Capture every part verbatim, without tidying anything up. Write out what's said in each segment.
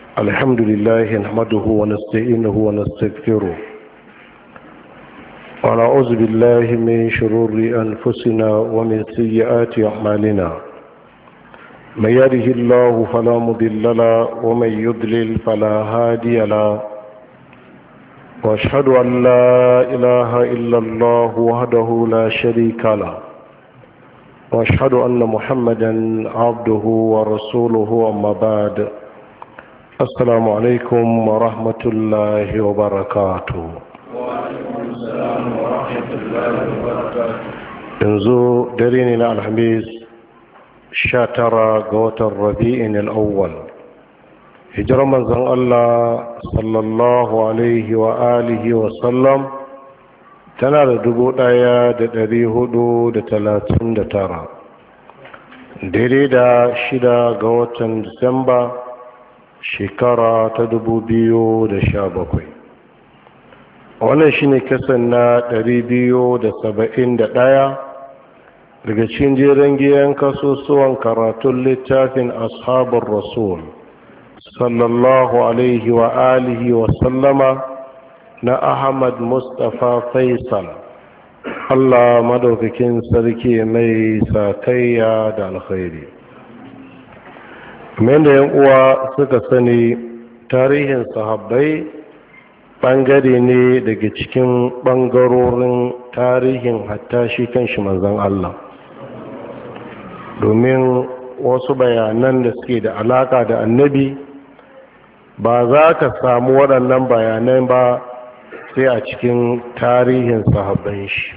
الحمد لله نحمده ونستعينه ونستغفره ونعوذ بالله من شرور أنفسنا ومن سيئات أعمالنا من يهده الله فلا مضل له ومن يضلل فلا هادي له وأشهد أن لا إله إلا الله وحده لا شريك له وأشهد أن محمدا عبده ورسوله أما بعد السلام عليكم ورحمة الله وبركاته وعليكم السلام ورحمة الله وبركاته yanzu dare ne na alhamis sha tara ga watan rabi'in al'awwal hijirar manzon Allah sallallahu alaihi wa alihi wa sallam tana da dubu ɗaya da ɗari hudu da talatin da tara daidai da shida ga watan disamba shekara ta dubu biyu da sha bakwai. Wannan shine kasan na ɗari biyu da saba'in da ɗaya daga cikin jerin giyan kasusuwan karatun littafin ashabar rasul sallallahu alaihi wa alihi wa sallama na Ahmad Mustapha Faisal. Allah madaukakin sarki mai sakayya da alkhairi. kamar da yan uwa suka sani, tarihin sahabbai bangare ne daga cikin bangarorin tarihin hatta shi kanshi manzon Allah, domin wasu bayanan da suke da alaka da annabi ba za ka samu waɗannan bayanai ba sai a cikin tarihin sahabban shi.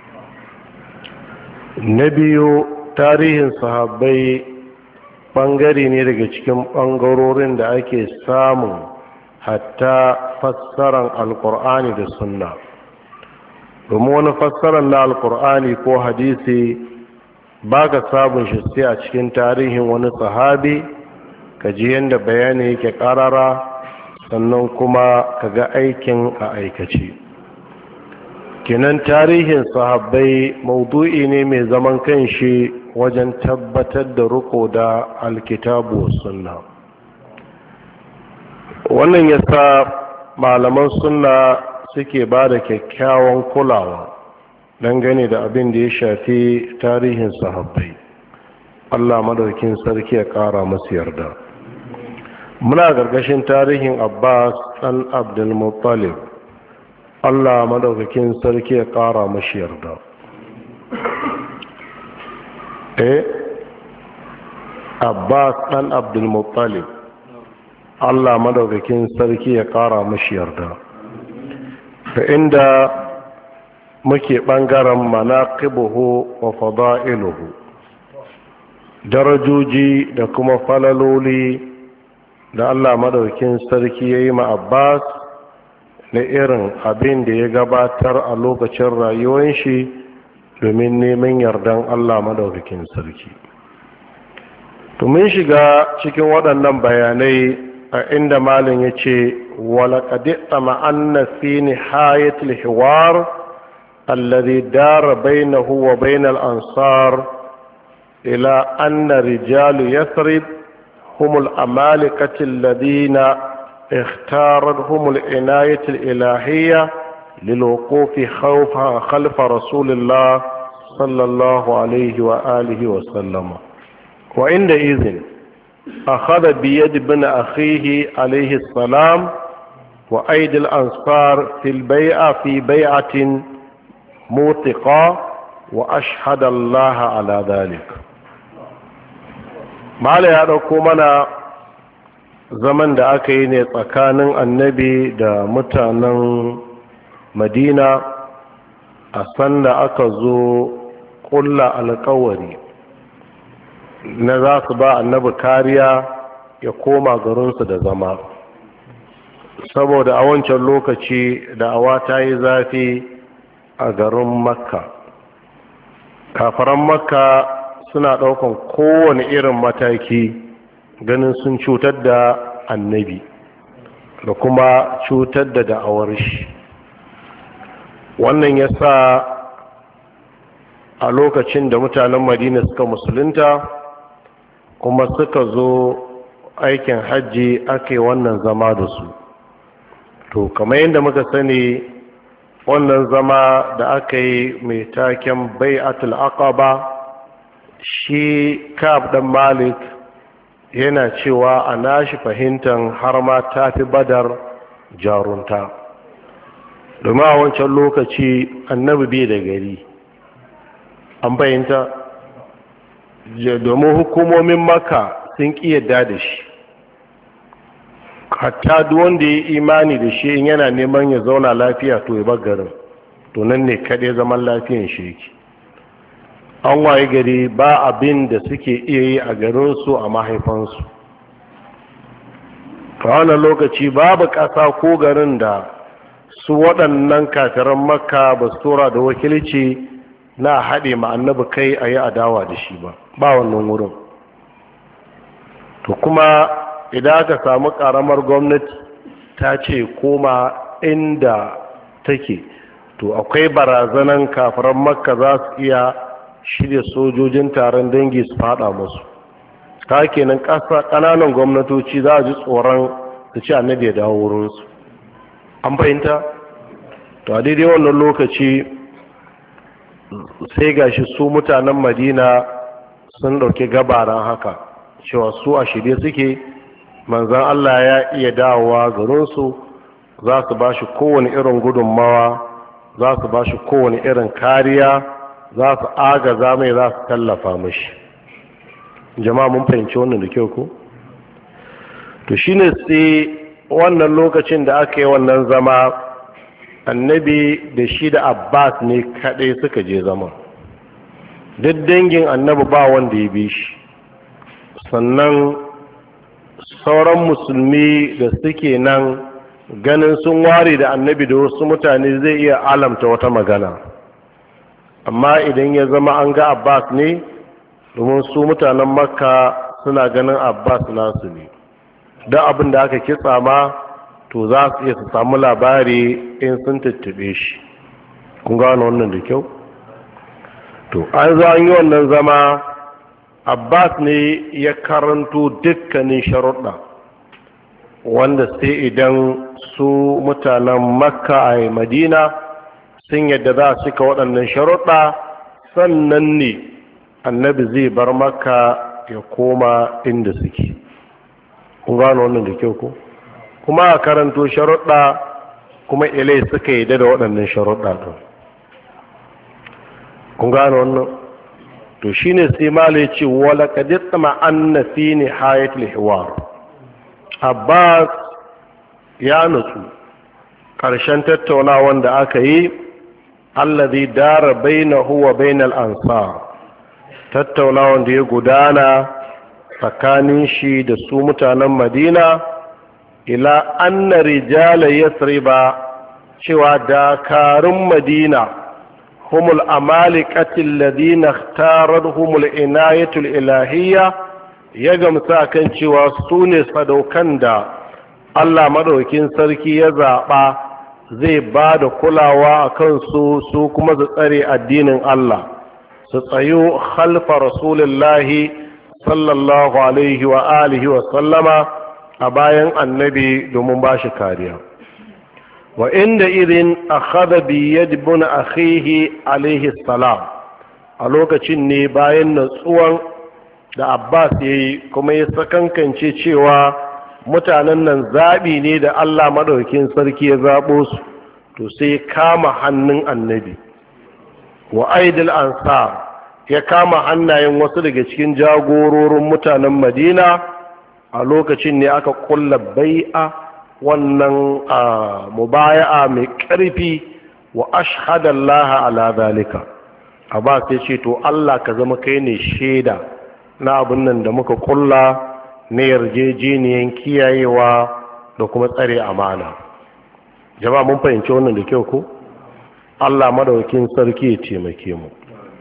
Na biyu, tarihin sahabbai ɓangare ne daga cikin ɓangarorin da ake samun hatta fassaran alkur'ani da sunna, domin wani fassaran na alkur'ani ko hadisi ba ka sabon shi sai a cikin tarihin wani sahabi ka ji yadda bayani yake ƙarara, sannan kuma ka ga aikin a aikace. kinan tarihin sahabbai maudu'i ne mai zaman kanshi wajen tabbatar da riko da alkitabu sunna. Wannan yasa malaman sunna suke ba da kyakkyawan kulawa dangane da abin da ya shafi tarihin sahabbai. Allah madaukin sarki ya kara masu yarda. Muna gargashin tarihin Abbas ɗan Abdul Muttalib. Allah madaukakin sarki ya kara mashi yarda. eh Abbas ɗan Abdul Muttalib, Allah madaukakin sarki ya ƙara mashi yarda. ta inda muke ɓangaren manaqibuhu wa fada'iluhu, darajoji da kuma falaloli da Allah madaukakin sarki ya yi ma Abbas na irin abin da ya gabatar a lokacin rayuwar shi domin neman yardan Allah madaukakin sarki. To mun shiga cikin waɗannan bayanai a inda malin ya ce walaƙad tama'anna fi nihayatil hiwar alladhi dara bainahu wa bainal ansar ila anna rijalu yathrib humul amalikati alladhina اختارتهم العناية الإلهية للوقوف خوفا خلف رسول الله صلى الله عليه وآله وسلم. وعندئذ أخذ بيد ابن أخيه عليه السلام وأيدي الأنصار في البيعة في بيعة موثقة وأشهد الله على ذلك. ما لا يركمنا zaman da aka yi ne tsakanin annabi da mutanen madina a sanda aka zo ƙulla alkawari na za su ba annabi kariya ya koma garinsu da zama, saboda a wancan lokaci da awa ta yi zafi a garin makka. kafaran makka suna ɗaukan kowane irin mataki ganin sun cutar da annabi da kuma cutar da da'awar shi. wannan ya sa a lokacin da mutanen madina suka musulunta kuma suka zo aikin hajji ake wannan zama da su. To kamar yadda muka sani wannan zama da aka yi mai taken bai'atul aqaba, shi Ka'ab dan Malik yana cewa a nashi fahimtar har ma ta fi Badar jarunta, domin a wancan lokaci annabi bai da gari, an fahimta, domin hukumomin Makka sun ƙi yadda da shi, hatta duk wanda ya yi imani da shi in yana neman ya zauna lafiya to ya bar garin, to nan ne kaɗai zaman lafiyan shi yake. An waye gari ba abin da suke iya yi a garinsu a mahaifansu. a wannan lokaci babu ƙasa ko garin da su waɗannan kafiran Makka ba su tora da wakilci na haɗe ma annabi kai a yi adawa da shi ba, ba wannan wurin. To kuma idan aka samu ƙaramar gwamnati ta ce koma inda take, to akwai barazanan kafiran Makka za su iya shirya sojojin taron dangi su fada musu. Ta kenan ƙananan gwamnatoci za a ji tsoron su ci annabi ya dawo wurinsu, an fahimta? To a daidai wannan lokaci sai gashi su mutanen Madina sun ɗauki gabaran haka, cewa su a shirye suke manzan Allah ya iya dawowa garinsu, za su ba shi kowane irin gudunmawa, za su ba shi kowane irin kariya, za su agaza mai, za su tallafa mashi. Jama'a mun fahimci wannan da kyau ko? To shine sai wannan lokacin da aka yi wannan zama, annabi da shi da Abbas ne kaɗai suka je zama. Duk dangin annabi ba wanda ya bi shi, sannan sauran musulmi da suke nan ganin sun ware da annabi da wasu mutane zai iya alamta wata magana. Amma idan ya zama an ga Abbas ne, domin su mutanen Makka suna ganin Abbas nasu ne, don abin da aka kitsa ma to za su iya su samu labari in sun tattabe shi. Kun gano wannan da kyau? To an zo an yi wannan zama, Abbas ne ya karanto dukkanin sharuɗa wanda sai idan su mutanen Makka a Madina sun yadda za a cika waɗannan sharuɗa, sannan ne annabi zai bar Makka ya koma inda suke. Kun gano wannan da kyau ko? Kuma a karanto sharuɗa kuma ilai suka yadda da waɗannan sharuɗa ɗin. Kun gano wannan? To shine sai malai ce wala kadit ma'anna fi nihayatil hiwar. Abbas ya nutsu ƙarshen tattaunawan da aka yi, allazi dara bainahu wa bainal ansar, tattaunawan da ya gudana tsakanin shi da su mutanen Madina, ila anna rijala yasriba, cewa dakarun Madina هم الأمالكة الذين اختارهم العناية الإلهية يجم ساكن cewa su ne sadaukan da Allah madaukin sarki ya zaɓa zai ba da kulawa a kansu, su kuma su tsare addinin Allah, su tsayo khalfa rasulullahi sallallahu alaihi wa alihi wa sallama a bayan annabi domin ba shi kariya. wa inda irin akhadha bi yad ibn akhihi alayhi salam, a lokacin ne bayan natsuwan da Abbas yayi kuma ya sakankance cewa mutanen nan zabi ne da Allah madaukakin sarki ya zabo su, to sai kama hannun annabi wa aidil ansar, ya kama hannayen wasu daga cikin jagororin mutanen Madina. A lokacin ne aka kulla bai'a, wannan mubaya'a mai ƙarfi, wa ashhadallaha ala zalika. Abbas ya ce to Allah ka zama kai ne shaida na abin nan da muka kulla na yarjejeniyan kiyayewa da kuma tsare amana. Jama'a mun fahimci wannan da kyau ko? Allah madaukakin sarki ya taimake mu.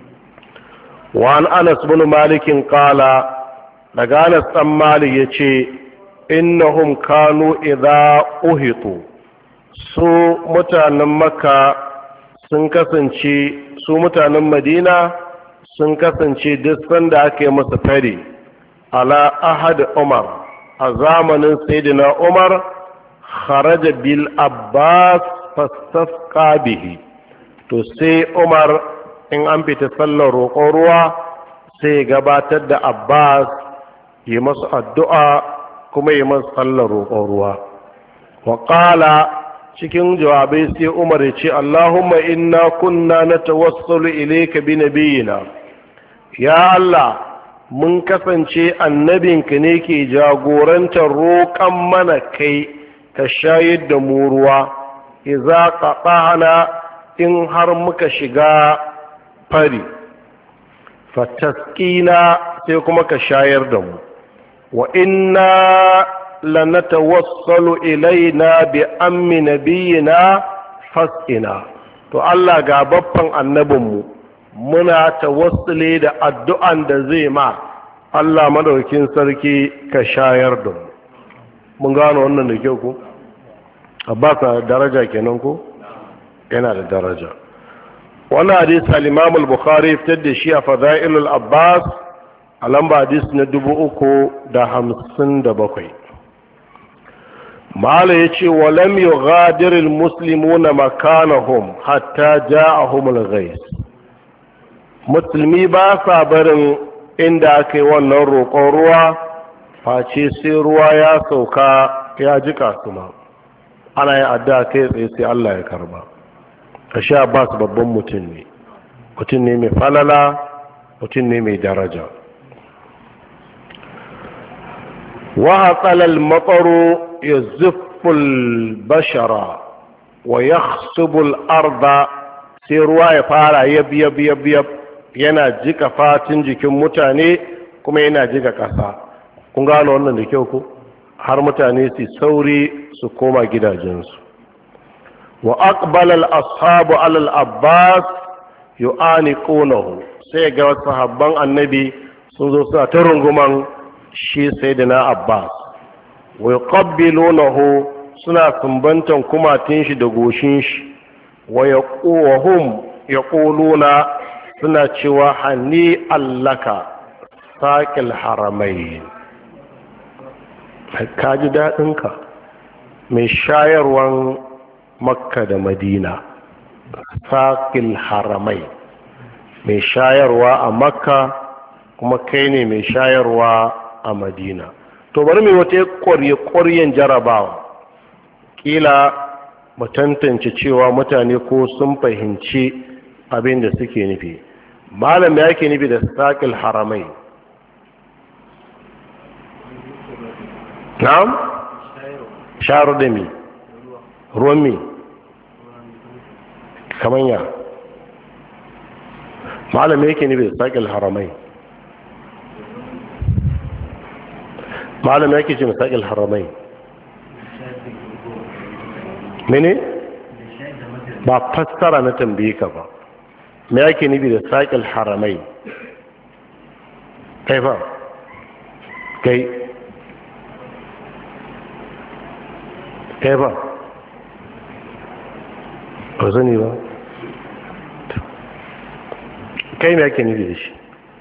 Wa an Anas bin Malik qala, daga Anas dan Malik yace innahum kanu idza uhitu, su mutanen Makka sun kasance, su mutanen Madina sun kasance duk sanda ake masa fari ala ahad Umar, a zamanin sayyidina Umar kharaja bil Abbas fastasqa bihi, to sai Umar in an fita sallar roƙon ruwa sai gabatar da Abbas yi masu addu'a kuma yi masu sallar roƙon ruwa. Wa qala, cikin jawabai sai Umar ya ce, Allahumma inna kunna natawassalu ilayka bi nabiyina, ya Allah mun kasance annabinka ne ke jagorantar roƙon mana kai ka shayar da mu ruwa, iza qata'na in har muka shiga fari, fataskina sai kuma ka shayar da mu. Wa inna lanatawassalu ilaina bi ammi nabiyina fas'ina, to Allah ga baffan annabinmu muna tawassuli da addu'an da zai ma Allah madaukin sarki ka shayar da mu. Mun gano wannan da kyau ko? Abbas na daraja kenan ko? Yana da daraja. Wannan hadisi al-Imam al-Bukhari fitar da shi a Fadailul Abbas a lamba hadisi na dubu uku da hamsin da bakwai. Mala ya ce, walam yughadir al-muslimuna makanahum hatta ja'ahum al-ghais. Musulmi ba sa barin inda aka yi wannan roƙon ruwa face sai ruwa ya sauka ya jika su ma, ana yin addu'a kai tsaye sai Allah ya karba. Ashe Abbas babban mutum ne, mutum ne mai falala, mutum ne mai daraja. Wa hatsala al-mataru yaziffu al-bashara wa yakhsubu al-arda, sai ruwa ya fara yab yab yab yab yana jika fatin jikin mutane kuma yana jika ƙasa. Kun gano wannan da kyau ko? Har mutane su sauri su koma gidajensu. Wa aqbala al-ashabu ala al-Abbas yu'aniqunahu, sai ga sahabban annabi sun zo suna ta runguman shi sayyidina Abbas. Wa yuqabbilunahu, suna sumbantan kumatin shi da goshin shi. Wa yaquhum yaquluna, suna cewa hani allaka saƙil haramai. Ka ji daɗinka mai shayarwan Makka da Madina, saƙil haramai, mai shayarwa a Makka kuma kai ne mai shayarwa a Madina. To bari mai wata ƙwarye-ƙwaryen jarabawa, ƙila mu tantance cewa mutane ko sun fahimci abin da suke nufi. Malam ya ke nufi da saƙil haramai? Na'am? Sharu da mi? Ruwan mi? Kamanya? Malam ya ke nufi da saƙil haramai? Malam ya ke ce saƙil haramai? Mene? Ba fassara na tambaye ka ba. Me yake nufi da saƙil haramai? Kai fa? Kai? Kai fa? Ba zani ba? Kai me yake nufi da shi?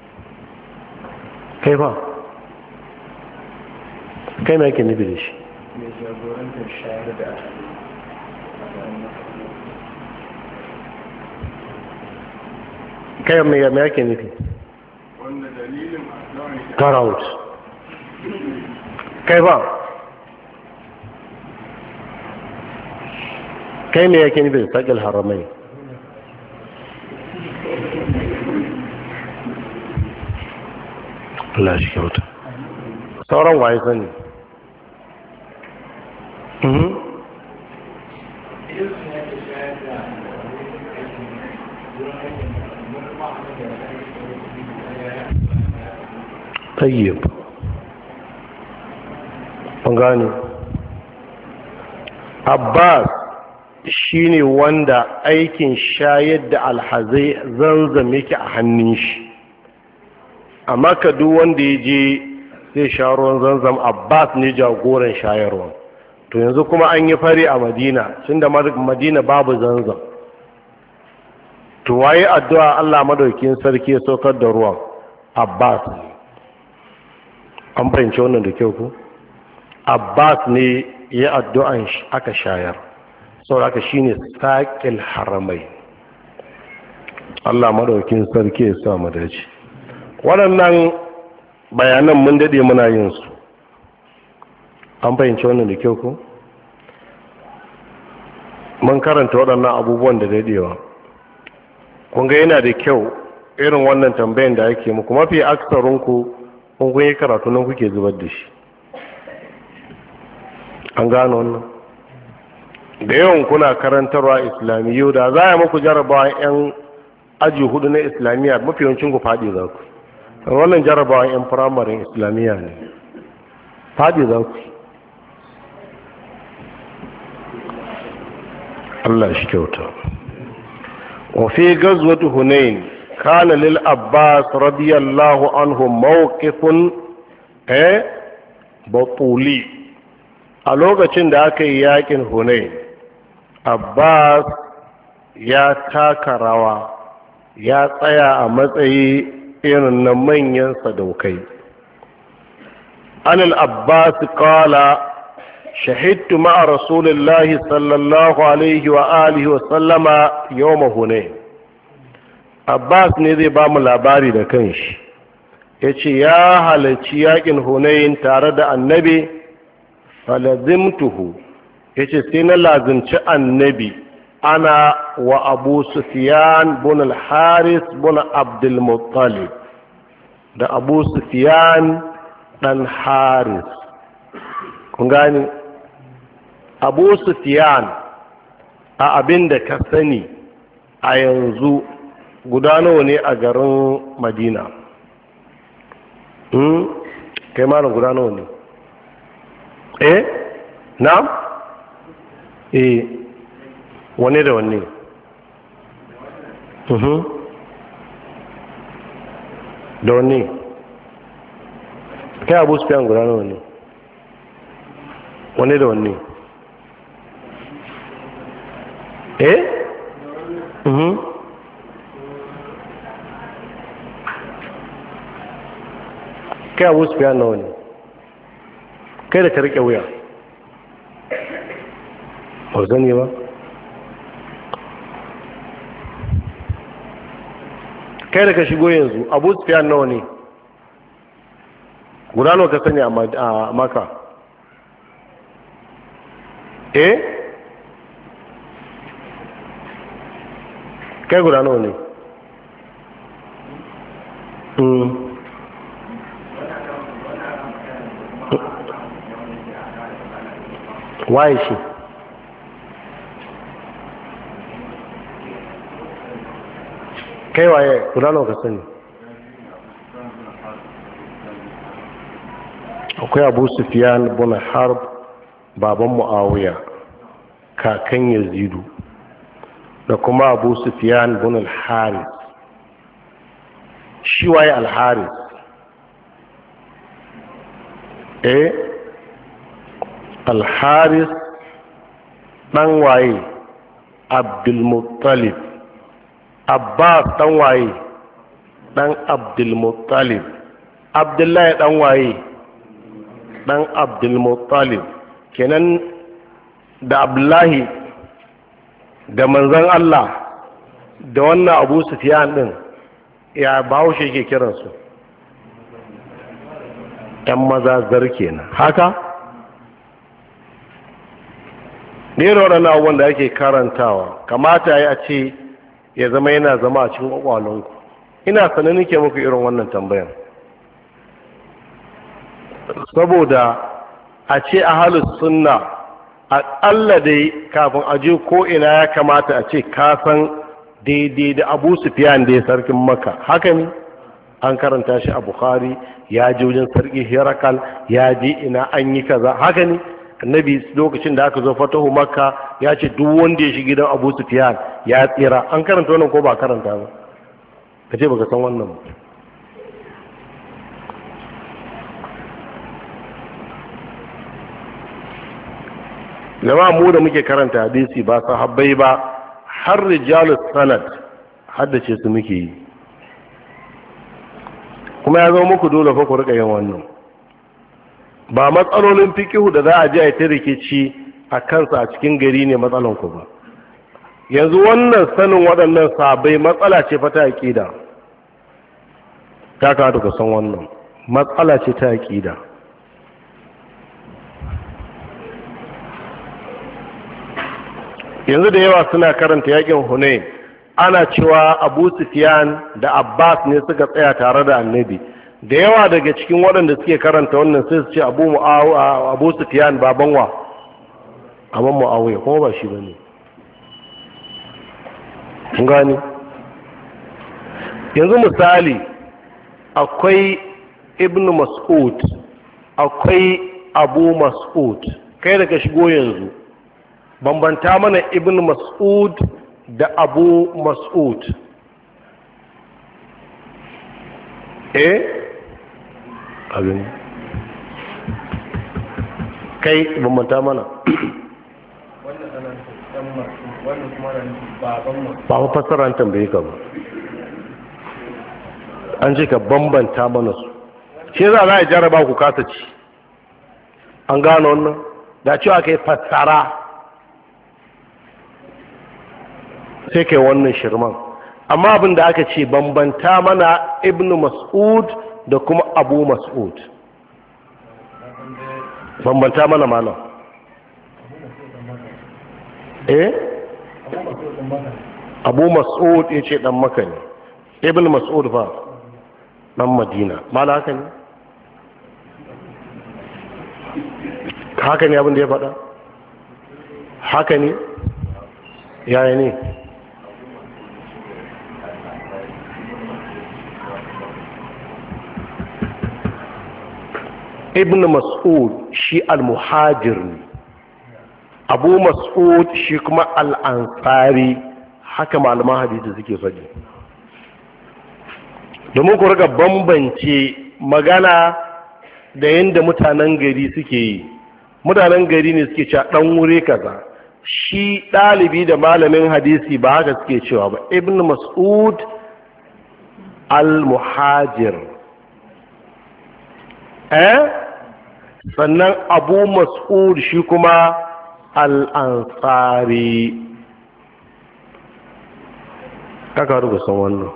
Kai fa? Kai me yake nufi da shi? Mai jagorantar shayar da kai mai yame yake nufi? Wanda dalilin Karaut. Kai ba? Kai mai yake nufi da saƙil haramai? Allah shi kyauta. Sauran waye sani? tayyib an gane. Abbas shine wanda aikin shayar da alhazai zanzam yake a hannun shi, amma ka duk wanda ya je zai sha ruwan zanzam Abbas ne jagoran shayarwa. To yanzu kuma an yi fari a Madina, tunda Madina babu zanzam, to waye addu'a Allah madaukakin sarki ya saukar da ruwan? Abbas ne. An fahimci wannan da kyau ko? Abbas ne ya addu'an shi aka shayar saboda haka shine saqil haramai. Allah madaukin sarki ya sa mu dace. Waɗannan bayanan mun dade muna yin su, an fahimci wannan da kyau ko mun karanta waɗannan abubuwan da dadewa. Kun ga yana da kyau irin wannan tambayan da ake muku, mafi aksarinku kun kun yi karatu nan kuke zubar da shi, an gano wannan. Da yawan kuna karantarwa islamiyyu, da za a yi muku jarabawa yan aji hudu na islamiyya mafi yawancin ku faɗi za ku. Wannan jarabawa yan firamarin islamiyya ne, faɗi za ku. Allah shi kyauta. وفي غزوة هنين كان للعباس رضي الله عنه موقف eh batuli. A lokacin da aka yi yakin Hunain, Abbas ya taka rawa, ya tsaya a matsayi irin na manyan sadaukai. Anil Abbas qala shahidtu ma'a rasulillahi sallallahu alaihi wa alihi wa sallama yawma Hunain. Abbas ne zai ba mu labari da kanshi, ya ce ya halarci yakin Hunain tare da annabi, falazimtuhu, ya ce sai na lazimci annabi ana wa abu Sufyan bin al-Haris bin Abdul Muttalib, da abu Sufyan dan Haris. Kun gani abu Sufyan a abin da ka sani a yanzu guda nawa ne a garin Madina? Hmm? kai malam guda nawa ne? eh na? eh wane da wane? uhum da wane? kai abu Sufyan guda nawa ne? wane da wane? eh uhum kai abu Sufyan nawa ne? kai da ka rike wuya ba zane ba? kai da ka shigo yanzu abu Sufyan nawa ne? guda nawa ka sani a Maka? eh kai guda nawa ne? hmm waye shi? kai waye guda nawa ka sani? akwai abu Sufyan bin Harb baban Muawiya kakan Yazidu, da kuma abu Sufyan bin al-Haris. shi waye al-Haris? eh al-Haris dan waye? Abdul Muttalib. Abbas dan waye? dan Abdul Muttalib. Abdullahi dan waye? dan Abdul Muttalib. kenan da Abdullahi da manzon Allah da wannan Abu Sufyan din ya Bahaushe ke kiransu ɗan maza zar kenan haka ne da waɗannan abubuwan da ake karantawa kamata ya ce ya zama yana zama a cikin ƙwaƙwalonku. Ina sanin nake muku irin wannan tambayan saboda a ce ahlus sunna aƙalla dai kafin a je ko ina ya kamata a ce ka san daidai da Abu Sufyan da ya sarkin Makka. Haka ne an karanta shi a Bukhari, ya je wajen sarki Herakal, ya je ina an yi kaza. Haka ne annabi lokacin da aka zo fatahu Makka ya ce duk wanda ya shiga gidan Abu Sufyan ya tsira. An karanta wannan ko ba karanta ba? kace baka san wannan ba. Jama'a mu da muke karanta hadisi ba sahabbai ba, har rijalus sanad haddace su muke yi, kuma ya zama muku dole fa ku rika yin wannan. ba matsalolin fikihu da za a ji a ta rikici a kansa a cikin gari ne matsalanku ba. Yanzu wannan sanin waɗannan sabai matsala ce fa ta aƙida, ta kawo ka san wannan matsala ce ta aƙida. Yanzu da yawa suna karanta yakin Hunain, ana cewa Abu Sufyan da Abbas ne suka tsaya tare da Annabi. Da yawa daga cikin waɗanda suke karanta wannan sai su ce Abu Muawiya, Abu Sufyan baban wa? Aban Muawiya, kuma ba shi bane. Kun gani? Yanzu misali akwai Ibn Mas'ud, akwai Abu Mas'ud. Kai daga shigo yanzu bambanta mana Ibn Mas'ud da Abu Mas'ud. Eh? Abin. Kai bambanta mana. Wannan ana dan Mas'ud, wannan kuma baban Mas'ud. Ba mu fassara tambaye ka ba. An ce ka bambanta mana su. Shi za a jarraba ku kasa ci. An gano wannan? Da cewa kai fassara sai kai wannan shirman. Amma abin da aka ce bambanta mana Ibn Mas'ud da kuma Abu Mas'ud. Bambanta mana malam. Eh? Abu Mas'ud ya ce dan Makka ne. Ibn Mas'ud fa dan Madina. Mala haka ne? Haka ne abin da ya faɗa? Haka ne? Yaya ne? Ibn Mas'ud shi al-muhajir ne, Abu Mas'ud shi kuma al-ansari, haka malaman hadisi suke faɗi. Domin ku riga bambance magana da yadda mutanen gari suke yi. Mutanen gari ne suke cewa ɗan wuri kaza, shi ɗalibi da malamin hadisi ba haka suke cewa ba. Ibn Mas'ud al-muhajir, eh sannan Abu Mas'ud shi kuma al-ansari. Kaka rubuta san wannan.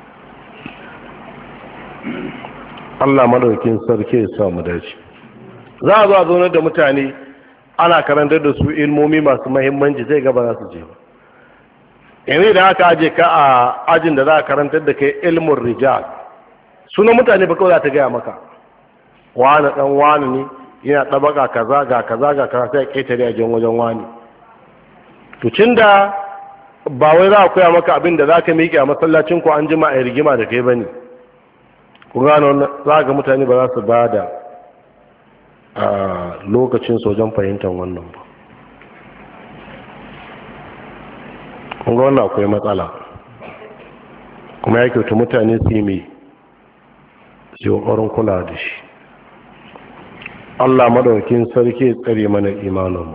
Allah madaukin sarki ya sa mu dace. Za a zo a zaunar da mutane ana karantar da su ilmomi masu mahimmanci, zai gaba za su je ba. Yanzu da aka aje ka a ajin da za a karantar da kai ilmin rijal, sunan mutane ba kawai za ta gaya maka wani dan wani ne yana ɗabaka kaza ga kaza ga kaza sai ƙetare a jan wajen wani. To cin da ba wai za a koya maka abin da za ka miƙe a masallacin ko an jima a rigima da kai ba ne. Ku gano wannan, za ga mutane ba za su ba da a lokacin sojan fahimtar wannan ba. Kun ga wannan akwai matsala, kuma ya kyautu mutane su yi mai su yi ƙwarin kula da shi. Allah madaukin sarki ya tsare mana imaninmu.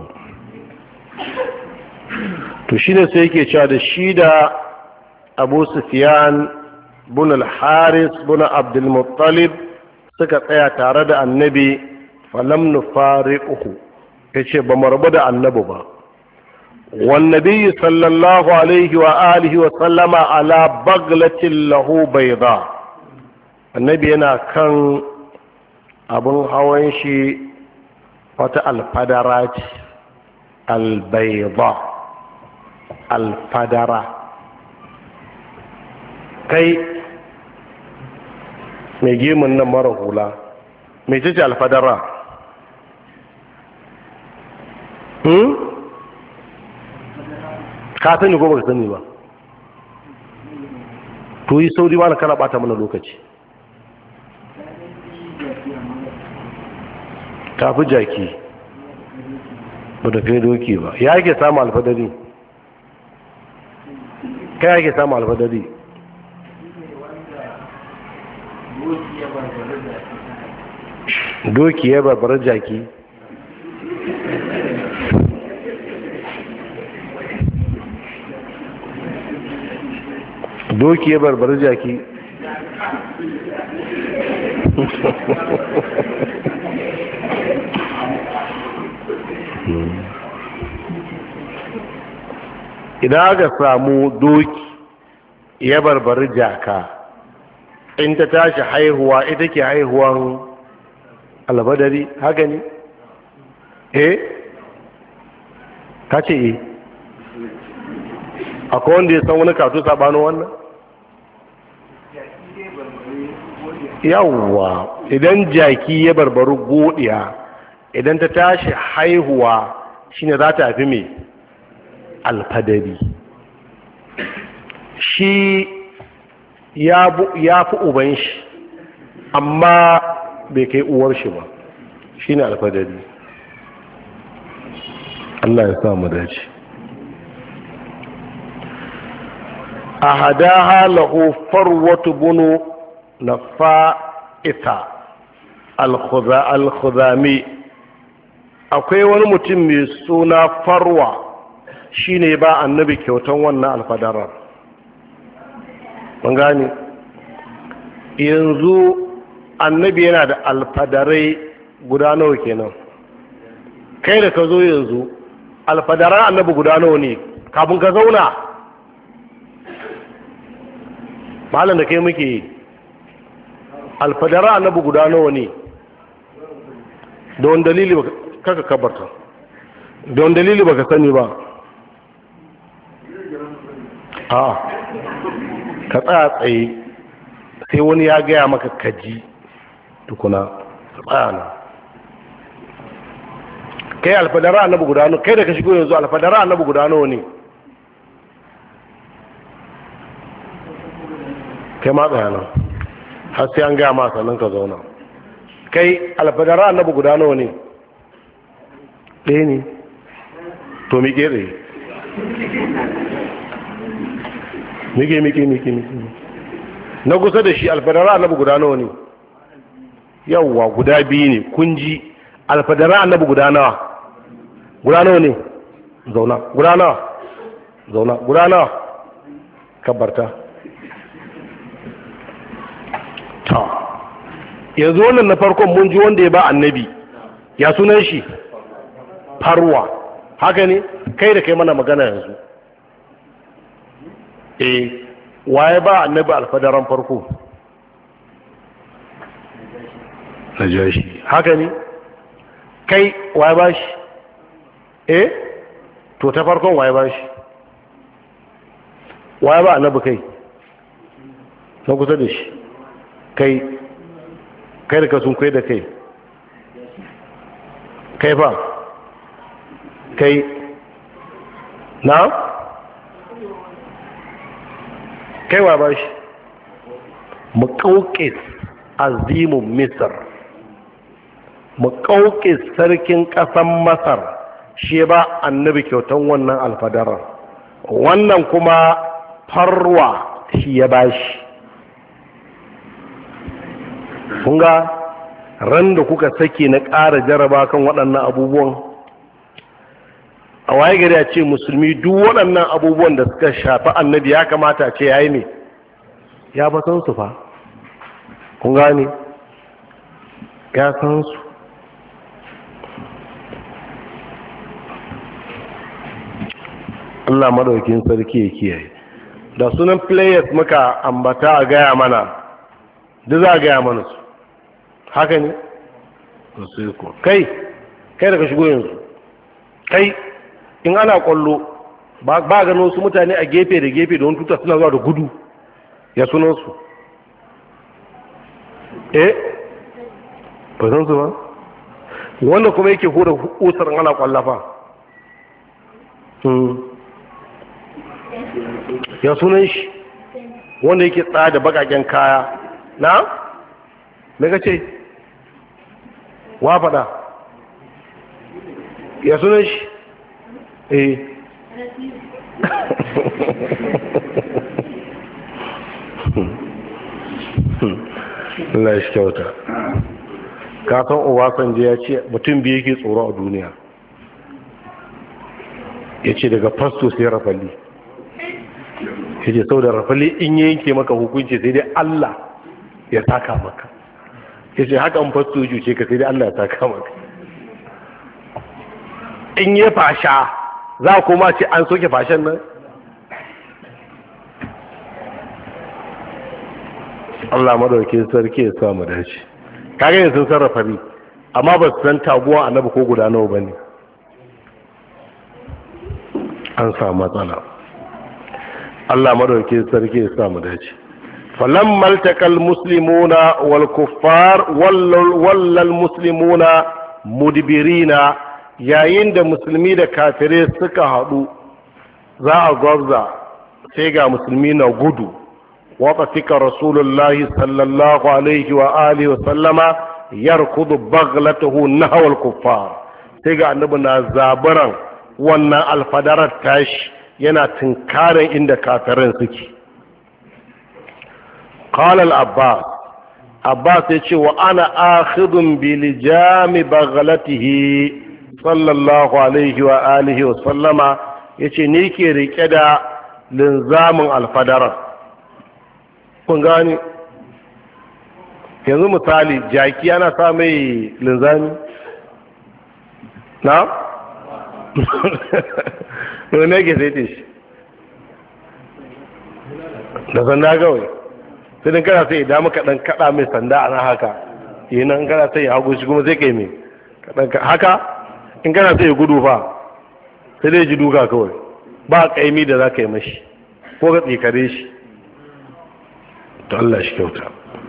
To shi ne sai yake cewa da shi da Abu Sufyan bin al-Haris bin Abdul Muttalib suka tsaya tare da Annabi, falam nufariquhu, yace ba mu rabu da Annabi ba. Wan Nabi sallallahu alaihi wa alihi wa sallama ala baglatin lahu bayda. Annabi yana kan abin hawan shi wata alfadara ce, albayda, alfadara. Kai mai gemun nan mara hula, mai ce alfadara? Hmm? Ka sani ko baka sani ba? To yi sauri wani kana bata mana lokaci. Tafi jaki ba da kai doki ba. Ya ake samu alfadari? Kai ake samu alfadari? Doki ya barbar jaki. Doki ya barbar jaki. idan aka samu doki ya barbari jaka in ta tashi haihuwa ita ke haihuwan albadari haka ne eh ka ce eh akwai wanda ya san wani kato sabanin wannan yawwa idan jaki ya barbaru godiya idan ta tashi haihuwa shine za ta haifi mai alfadari shi ya fi uban shi amma bai kai uwar shi ba shine alfadari. Allah ya samu dace. a hadaha lahu farwatu bunu nafa'ita al-khuzami akwai wani mutum mai suna farwa shine ba annabi kyautan wannan alfadarar. mun gane yanzu annabi yana da alfadarai guda nawa kenan kai da ka zo yanzu alfadaran annabi guda nawa ne kafin ka zauna malam da kai muke yi alfadaran annabi guda nawa ne da wani dalili ba kaka kabarta da wani dalili ba ka sani ba a ka tsaya tsaye sai wani ya gaya maka kaji tukuna tsaya na kai alfadara annabi guda nawa kai da ka shigo yanzu alfadara annabi guda nawa ne kai ma tsaya nan har sai an gaya ma sannan ka zauna kai alfadara annabi guda nawa ne ɗaya ne to miƙe tsaye miƙe miƙe miƙe miƙe na kusa da shi alfadara annabi guda nawa ne yawwa guda biyu ne kun ji alfadara annabi guda nawa guda nawa ne zauna guda nawa zauna guda nawa kabbarta ta yanzu wannan na farkon mun ji wanda ya ba annabi ya sunan shi farwa haka ne kai da kai mana magana yanzu eh waye ba annabi alfadaran farko najashi haka ne kai waye ba shi eh to ta farkon waye ba shi waye ba annabi kai na kusa da shi kai kai da ka sun kai da kai kai fa kai na kai wa ba shi muƙauƙis azimun misar muƙauƙis sarkin ƙasan masar shi ba annabi kyautan wannan alfadarar wannan kuma farwa shi ya ba shi kunga ran da kuka sake na ƙara jaraba kan waɗannan abubuwan a waye gari a ce musulmi duk waɗannan abubuwan da suka shafi annabi ya kamata a ce ya yi ne ya ba san su fa kun gane ya san su Allah madaukin sarki ya kiyaye da sunan players muka ambata a gaya mana duk za a gaya mana su haka ne su ko kai kai daga shigo yanzu kai in ana kwallo ba gano su mutane a gefe da gefe da wani tuta suna zuwa da gudu ya sunan su eh ba san su ba wanda kuma yake hura usar ana kwallafa ya sunan shi wanda yake tsada da bakaken kaya na me kace wa fada ya sunan shi eh Allah shi kyauta kakan Obasanjo ya ce mutum biyu yake tsoro a duniya ya ce daga fasto sai rafali ya ce sau da rafali in yi yanke maka hukunci sai dai Allah ya saka maka ya ce haka an fasto juce ka sai dai Allah ya saka maka in yi fasha za a koma ce an soke fashen nan Allah madaukakin sarki ya samu dace. Kage yanzu sun sarrafa ri amma ba su san taguwa annabi ko guda nawa bane. An samu matsala. Allah madaukakin sarki ya samu dace. falamma altakal muslimuna wal kuffar wallal muslimuna mudbirina, yayin da musulmi da kafirai suka haɗu za a gwabza sai ga musulmi na gudu. وطفق رسول الله صلى الله عليه وآله وسلم يركض بغلته نحو الكفار sai ga annabi na zaburan wannan alfadarar tashi yana tunkarin inda kafirin suke. qala al-abbas abbas yace wa ana akhidun bi lijami baghlatihi sallallahu alaihi wa alihi wa sallama, yace ni ke rike da linzamin alfadarar. kun gani yanzu misali jaki ana sa mai linzami na? yau ne ke sai shi da sanda gawai sai din kana sai idan muka dan kada mai sanda a nan haka yi nan kana sai ya hagu shi kuma sai kai mai haka in kana sai ya gudu fa sai dai ji duka kawai ba kaimi da za ka yi mashi ko ka tsikare shi to Allah shi kyauta.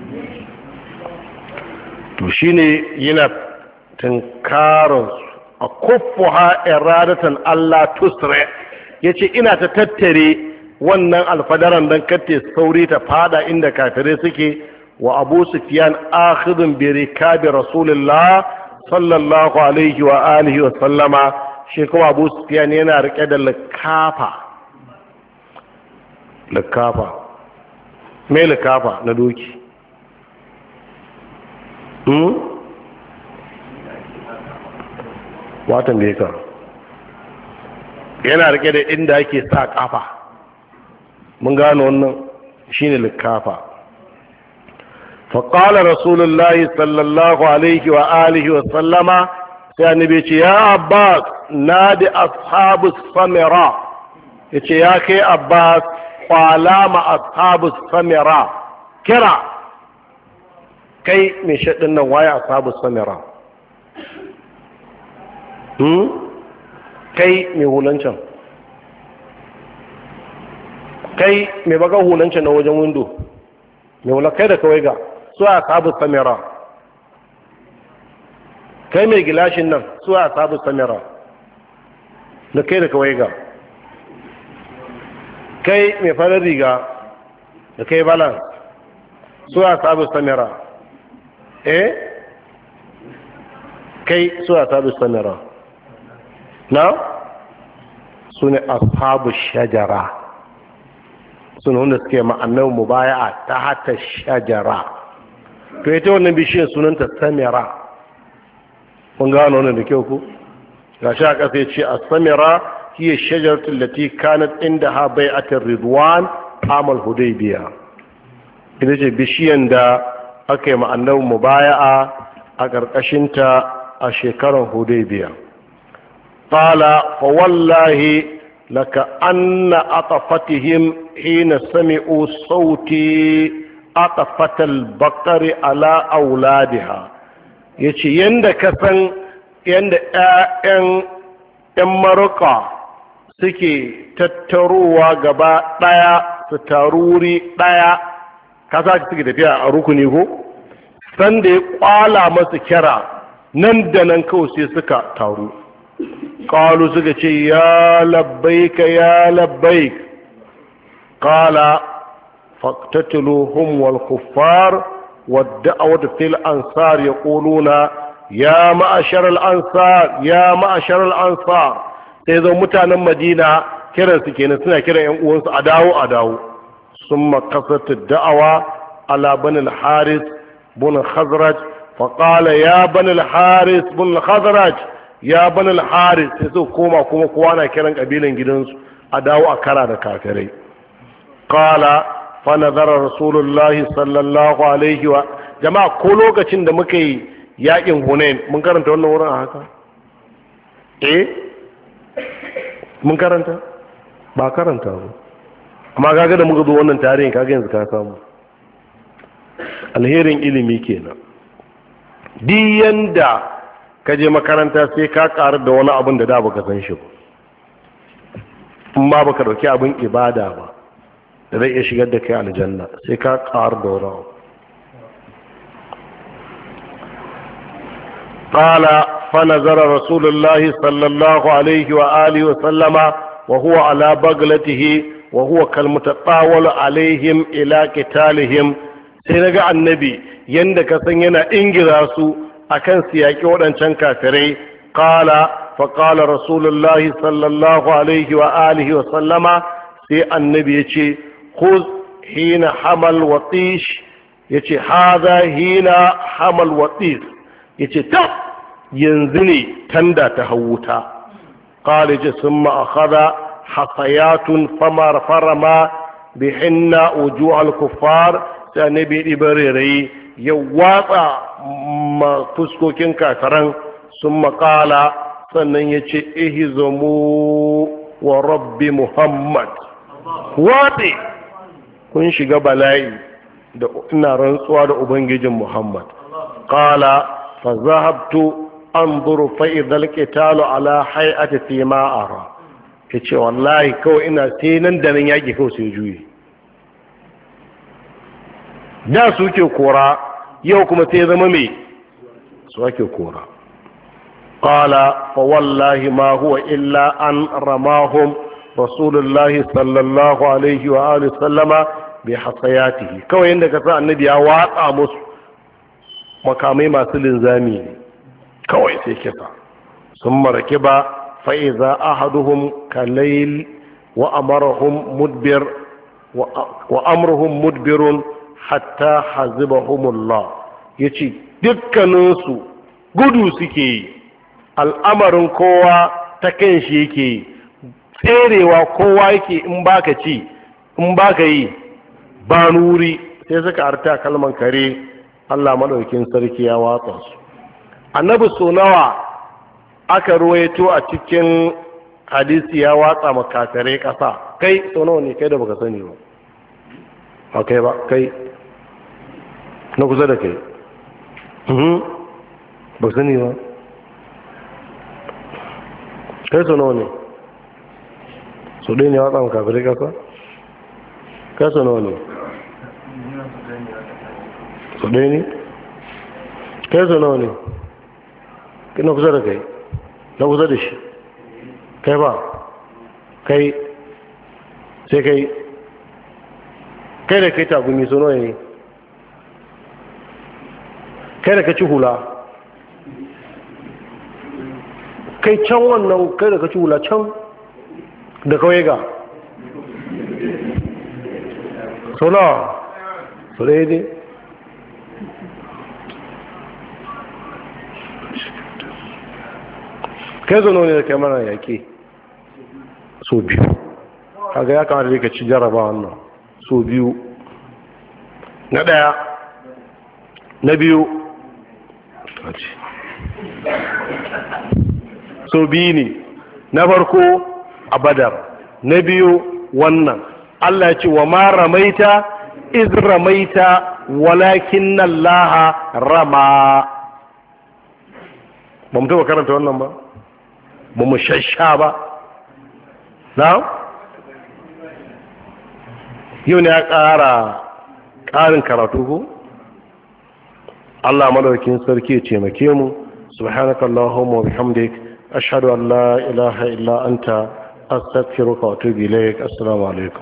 To shine yana tunkarar a kuffuha iradatan Allah tusra, yace ina ta tattare wannan alfadaran dan katte sauri ta fada inda kafirai suke. wa Abu Sufyan akhidun bi rikabi Rasulullah sallallahu alaihi wa alihi wa sallama, shi kuma Abu Sufyan yana rike da likafa likafa mai likafa na doki. hmm? watan da ya karu yana rike da inda ake sa kafa. mun gano wannan shine likafa. faƙalar rasulullahi sallallahu alaihi wa alihi wa sallama, sai annabi ce ya abbas nadi ashabus samira, yace ya kai abbas kwala ma ashabus samira, kira kai mai shaɗin nan waye ashabus samira. hmm? kai mai hulancan kai mai baka hulancan na wajen windo mai hula kai da kawai ga su a ashabus samira. kai mai gilashin nan su a ashabus samira da kai da kawai ga kai mai farar riga da kai balan su a sabu samira. eh kai su a sabu samira na su ne ashabu shajara, su ne wanda suke ma'annan mubaya'a ta hata shajara. to ita wannan bishiyar sunanta samira. kun gano wannan da kyau ku ga shi a ƙasa ya ce a samira هي الشجرة التي كانت عندها بيعة الرضوان عام الحديبية. إذا جاء بشيئا دا أكيم أنه مبايعة أكركشنت أشكر الحديبية. قال فوالله لك أن أطفتهم حين سمعوا صوتي أطفت البقر على أولادها. يتي يندك سن يند أن أمرقا suke tattarowa gaba ɗaya su taruri ɗaya, kasa suke tafiya a rukuni ko sanda ya kwala masu kira nan da nan kawai sai suka taru. qalu suka ce ya labbaika ya labbaik. qala faqtatiluhum wal kuffar wad da'watu fil ansar yaquluna ya ma'ashar al ansar ya ma'ashar al ansar. sai zo mutanen madina kiransu kenan suna kiran yan uwansu a dawo a dawo. sun makasata da'awa ala banil haris bin khazraj fa qala ya banil haris bin khazraj ya banil haris, sai su koma kuma kowa na kiran kabilan gidansu a dawo a kara da kafirai. qala fa nazara rasulullahi sallallahu alaihi wa jama'a ko lokacin da muka yi yakin hunain mun karanta wannan wurin a haka eh mun karanta ba karanta ba amma kaga da muka zo wannan tarihin kaga yanzu ka samu. alherin ilimi kenan. Duk yanda ka je makaranta sai ka ƙaru da wani abin da da baka san shi ba, in ba baka dauki abin ibada ba da zai iya shigar da kai aljanna, sai ka ƙaru da wani abu. قال فنظر رسول الله صلى الله عليه وآله وسلم وهو على بغلته وهو كالمتطاول عليهم إلى قتالهم. sai naga annabi yanda ka san yana ingira su akan siyaki waɗancan kafirai. qala fa qala rasulullahi sallallahu alaihi wa alihi wa sallama, sai annabi yace khudh hina hamal watish, yace hadha hina hamal watish, yace ta yanzu ne tanda ta hawuta. qala ji summa akhadha hasayatun famar farama bihinna wujuhal kuffar, sai annabi ibarere ya watsa fuskokin kafiran. summa qala, sannan yace ihzamu wa rabbi muhammad, wati kun shiga bala'i da ina rantsuwa da ubangijin muhammad. qala fa zahabtu anzuru fa idhal qitalu ala hay'ati fi ma ara, yace wallahi kawai ina sai nan da nan yaki kawai sai juyi. da suke kora, yau kuma sai zama me su ake kora. qala fa wallahi ma huwa illa an ramahum rasulullahi sallallahu alaihi wa alihi sallama bi hasayatihi, kawai inda ka sa annabi ya watsa musu makamai masu linzami ne kawai sai kisa. sun marake ba fa'iza ahaduhum kalayl wa amarahum mudbir wa amruhum mudbirun hatta hazibahumullah, yace dukkaninsu gudu suke yi, al'amarin kowa ta kan shi yake yi, tserewa kowa yake, in baka ci in baka yi ba nuri, sai suka arta kalman kare. Allah madaukin sarki ya watsa su. Annabi so nawa aka ruwaito a cikin hadisi ya watsa makatare kasa? Kai so nawa ne kai da baka sani ba? Okay ba kai na kusa da kai mhm ba sani ba, kai so nawa ne? so dai ne watsa makatare kasa? kai so nawa ne? so dai ne? kai so nawa ne? na kusa da kai na kusa da shi kai ba kai sai kai kai da kai tagumi so nawa ne? kai da ka ci hula, kai can wannan kai da ka ci hula can da kawai ga so nawa? so dai dai kai zo ne da kai mana yaƙi so biyu, kaga ya kamata da ka ci jaraba wannan so biyu. na ɗaya na biyu so biyu ne, na farko a badar, na biyu wannan. Allah ce wa ma ramaita iz ramaita walakin Allah rama. ba mu taɓa karanta wannan ba, ba mu shasha ba na yau ne ya ƙara ƙarin karatu ko? Allah madaukakin sarki ya taimake mu. subhanaka allahumma wa bihamdik ashhadu an la ilaha illa anta astaghfiruka wa atubu ilaik. assalamu alaikum.